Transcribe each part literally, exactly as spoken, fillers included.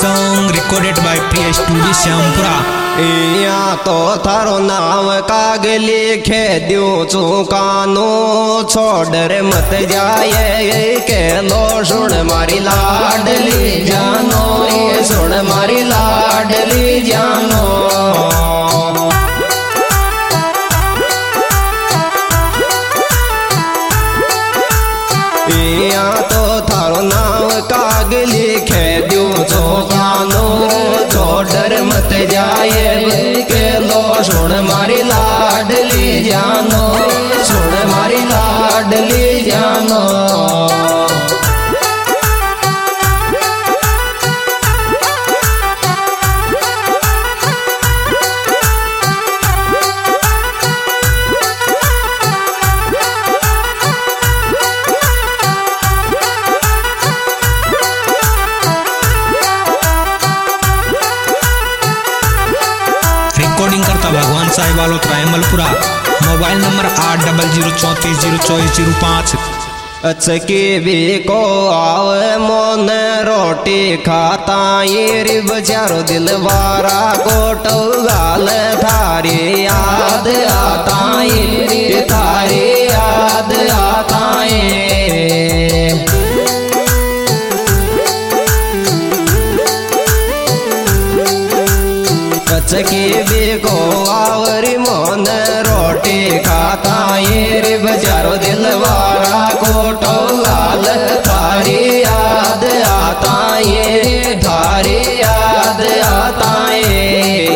song recorded by Priya Studio Syampura. इया तो थारो नाम काग लिखे दू चुकानो छोड़ रे मत जाए के लो सुन मारी लाडली जानो ये सुन मारी लाडली जानो इया तो थारो नाम काग लिखे दू चुकानो छोड़ मत जाए के लो सुन मारी लाडली जानो सुन मारी लाडली जानो रिकॉर्डिंग करता भगवान साहिब वालों त्रायमलपुरा। मोबाइल नंबर आठ डबल जीरो चौंतीस जीरो चौबीस जीरो पाँच। अचकी भी को आवे मोन रोटी खाता ये रे बचारो दिलवारा कोटो गाल थारी याद आता ये थारी याद आता ये की भी को आवरी मोन रोटी खाता ये रे बजारो दिलवारा कोटो गाल थारी याद आता ये थारी याद आता ये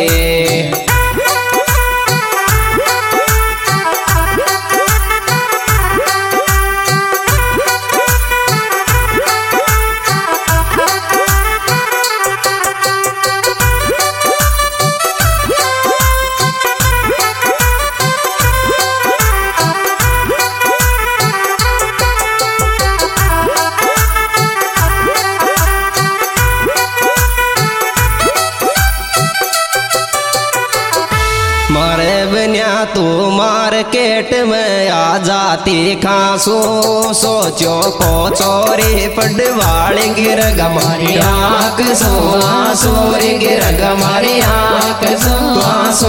मारे बनिया तू मार्केट में आ जाती खासो सोचो को चोरी पडवाल गिर गमारी आँख सो आसोरी गिर गमारी आँख सो आसो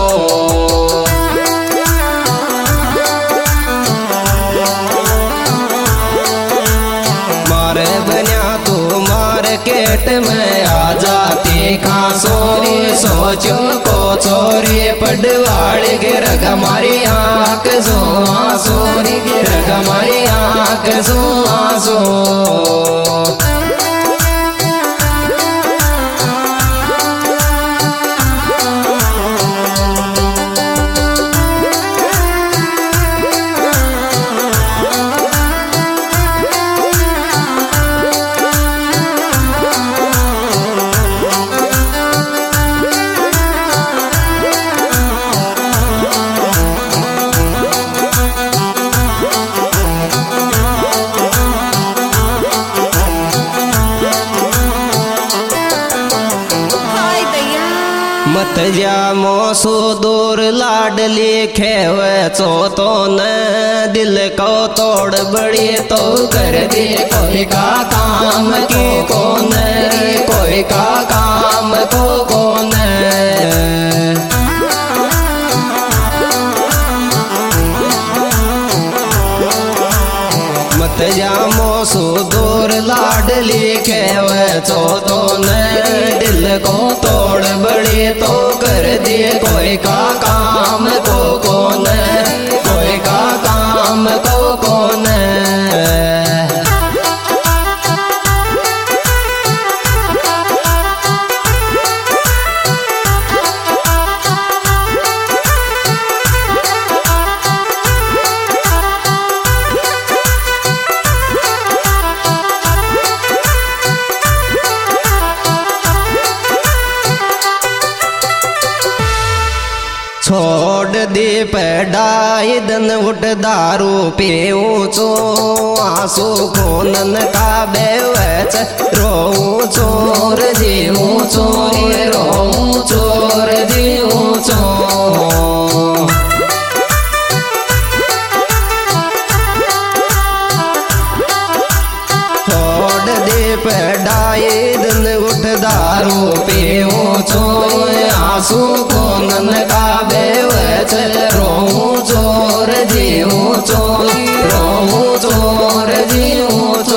मारे बनिया तू मार्केट में आ जाती खासो सोचो को चोरी पडवाल गिर गमारी आँख सो आसोरी गिर गमारी आँख सो आसो मत जा मोसो दूर लाडली खेवे चो तो न दिल को तोड़ बड़ी तो कर दे कोई का काम की कौन कोई का काम को कौन मत जा मोसो दूर लाडली खेवे चो तो न दिल को तोड़ बड़ी तो कर दिए कोई का काम को कौन कोई का काम को कौन छोड़ दे पैडाई दन उठ दारू पीऊ चो आंसू खूनन का बेवच रो चोर जीऊ चोर रो चोर जीऊ चो छोड़ दे पे डाई दिन उठ दारू पीऊ छो आंसू को नन का बेवच रोऊं चोर जीऊ चो रोऊं चोर जीऊ चो।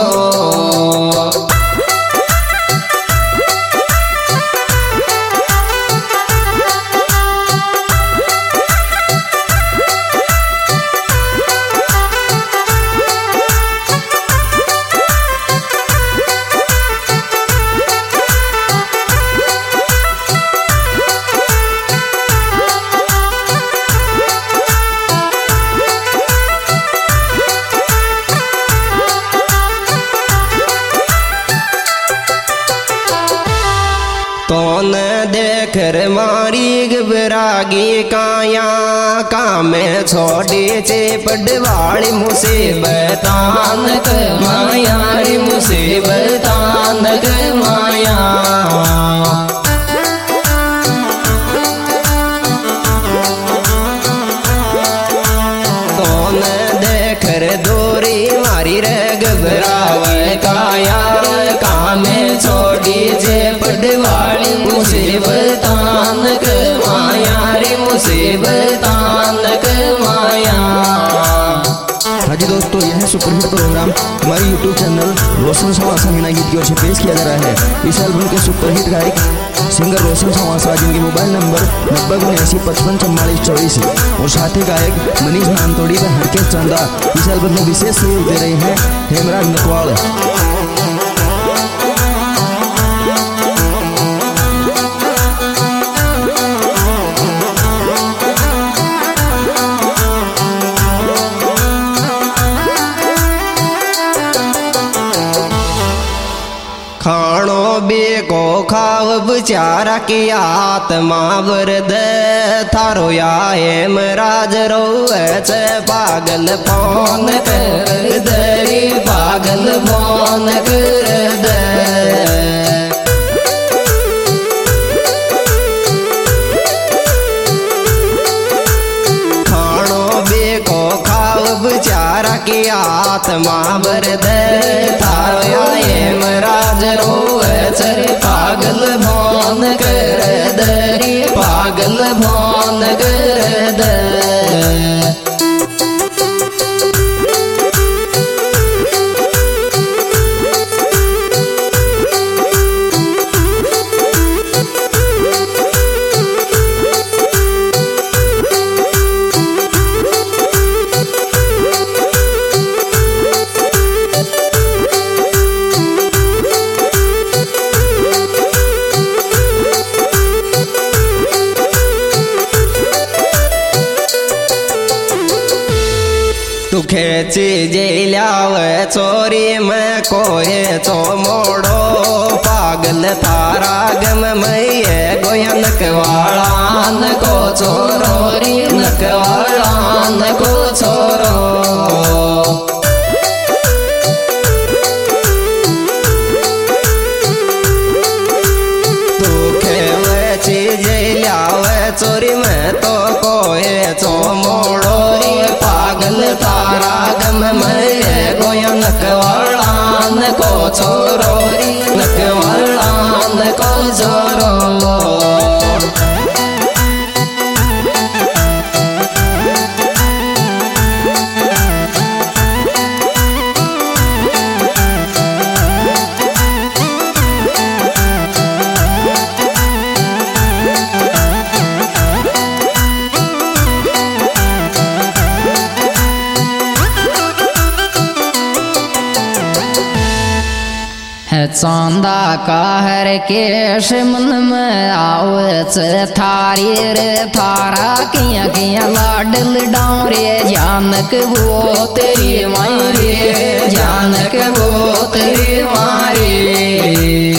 तोन देख रे मारी घबरागी काया कामे छोड़ी चेपड़ वाली मुसीबतान के माया री मुसीबतान के माया। तोन देख रे दूरी मारी रे घबरावे काया कामे छोड़ी चेपड़ वाली मुसीबतान के माया रे मुसीबतान के माया। हाँ जी दोस्तों, यह सुपरहिट प्रोग्राम हमारे यूट्यूब चैनल रोशन समासा मीना गीत की ओर से पेश किया जा रहा है। इस एल्बम के सुपरहिट गायक सिंगर रोशन समासा, जिनके मोबाइल नंबर नब्बे उन्यासी पचपन चौवालीस चौबीस और साथी गायक मनीष नानतोड़ी व हरकेश चंदा इस एल्बम में विशेष सहयोग दे रहे हैं हेमराज नकवाल। खाणो बेको खाव बेचारा की आत्मा वरद थारो या हेमराज रोवे छे पागल फोन कर दे पागल फोन कर दे। खाणो बेको खाव बेचारा की आत्मा वरद थारो या हेमराज रोवे छे पागल फोन कर दे पागल फोन कर दे। तू खेची जेलावे चोरी में कोये चो मोड़ो पागल थारा गम मैये गोया नकवाड़ान को छोरो री नकवाड़ान को छोरो। तू खेची जेलावे चोरी में तो कोये चो मोड़ो पागल तारा गम में गोया नकवाड़ान को छोरो री नकवाड़ान को छोरो। चांदा का हर केश मन में आवच थारी रे थारा किया किया लाडल डांरे जानक वो तेरी मारे जानक वो तेरी मारे।